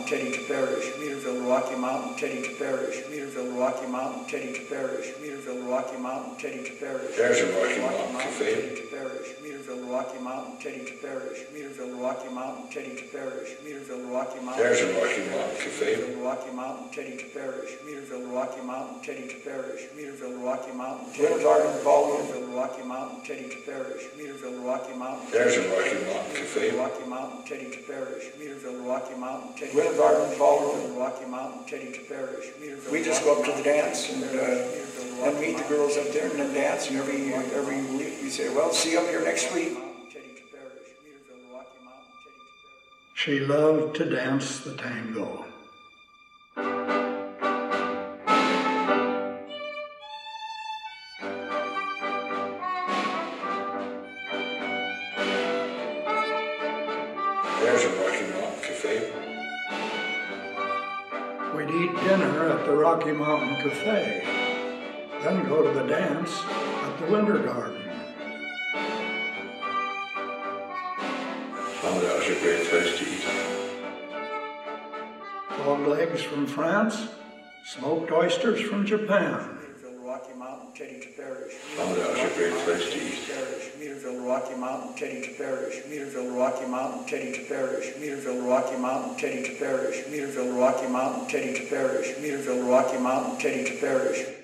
Teddy to Parish, Meterville, Rocky Mountain, Teddy to Parish, Meterville, Rocky Mountain, Teddy to Parish, Meterville, Rocky Mountain, Teddy to Parish. There's a Rocky Mountain Cafe. Teddy to Parish, Meterville, Rocky Mountain, Teddy to Parish, Meterville, Rocky Mountain, Teddy to Parish, Meterville, Rocky Mountain. There's a Rocky Mountain Cafe. Meterville, Rocky Mountain, Teddy to Parish, Meterville, Rocky Mountain, Teddy to Parish, Meterville, Rocky Mountain, Winter Garden Ballroom. Meterville, Rocky Mountain, Teddy to Parish, Meterville, Rocky Mountain. There's a Rocky Mountain Cafe. Rocky Mountain, Teddy to Parish, Meterville, Rocky Mountain, Teddy Winter Garden Ballroom. Rocky Mountain, Teddy to Parish, Meterville. We just go up to the dance and meet the girls up there and then dance. And every week we say, well, see you up here next week. She loved to dance the tango. There's a Rocky Mountain Cafe. We'd eat dinner at the Rocky Mountain Cafe, then go to the dance at the Winter Garden. Oh, that was a great place to eat. Frog legs from France, smoked oysters from Japan. Rocky Mountain, Teddy to Parish. Oh, that was a great place to eat. Meterville, Rocky Mountain, Teddy to Parish. Meterville, Rocky Mountain, Teddy to Parish. Meterville, Rocky Mountain, Teddy to Parish. Meterville, Rocky Mountain, Teddy to Parish. Meterville, Rocky Mountain, Teddy to Parish.